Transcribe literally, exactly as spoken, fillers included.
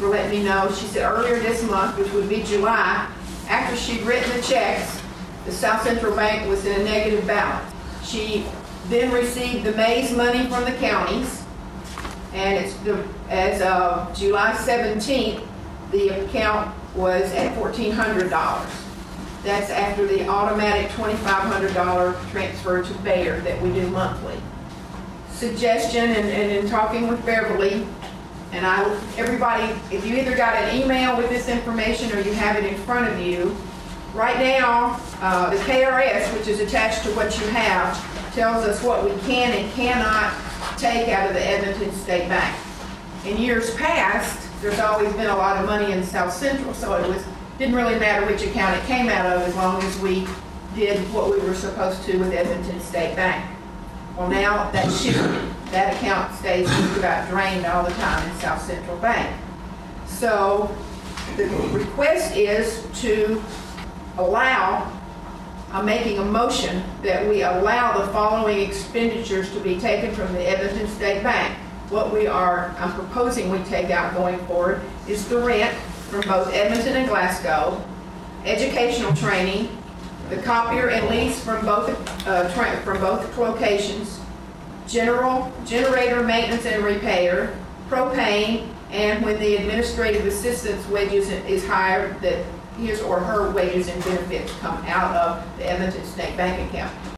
for letting me know. She said earlier this month, which would be July, after she'd written the checks, the South Central Bank was in a negative balance. She then received the Mays money from the counties, and it's the, as of July seventeenth, the account was at fourteen hundred dollars. That's after the automatic twenty-five hundred dollar transfer to Bayer that we do monthly. Suggestion, and, and in talking with Beverly, and I, everybody, if you either got an email with this information or you have it in front of you, right now, uh, the K R S, which is attached to what you have, tells us what we can and cannot take out of the Edmonton State Bank. In years past, there's always been a lot of money in South Central, so it was didn't really matter which account it came out of as long as we did what we were supposed to with Edmonton State Bank. Well, now that's shifted. That account stays just about drained all the time in South Central Bank. So the request is to allow, I'm making a motion that we allow the following expenditures to be taken from the Edmonton State Bank. What we are, I'm proposing we take out going forward is the rent from both Edmonton and Glasgow, educational training, the copier and lease from both uh, from both locations, general generator maintenance and repair, propane, and when the administrative assistant's wages is higher, that his or her wages and benefits come out of the Edmonton State Bank account.